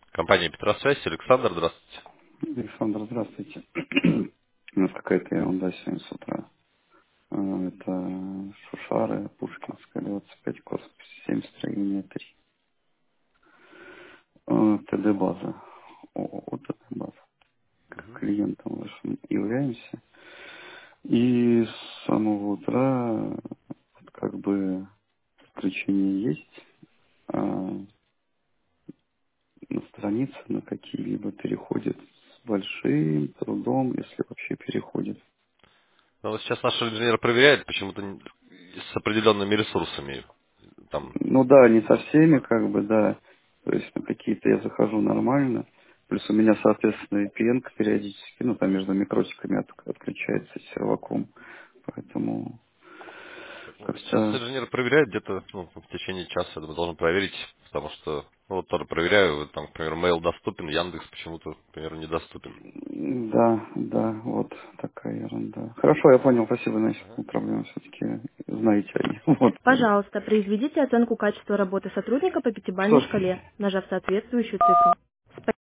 Компания Петросвязь, Александр, здравствуйте. Александр, здравствуйте. У нас какая-то ерунда сегодня с утра. Это Шушары, Пушкинская, 25, корпус 7, строение 3. ТД-база. ООО ТД-база. Клиентом вашим являемся. И с самого утра вот как бы включение есть. А на странице на какие-либо переходит с большим трудом, если вообще переходит. Ну, вот сейчас наш инженер проверяет почему-то с определенными ресурсами. Там, Ну да, не со всеми, как бы, да. То есть на какие-то я захожу нормально. Плюс у меня, соответственно, VPN периодически, ну там между микротиками отключается серваком. Поэтому ну, сейчас как-то, инженер проверяет где-то в течение часа, я думаю, должен проверить, потому что, ну, вот тоже проверяю, вот там, например, mail доступен, Яндекс почему-то, например, недоступен. да, да, вот такая ерунда. Хорошо, я понял, спасибо, значит, проблема все-таки знаете о ней. Вот. Пожалуйста, произведите оценку качества работы сотрудника по пятибалльной Что ж, шкале, нажав соответствующую цифру.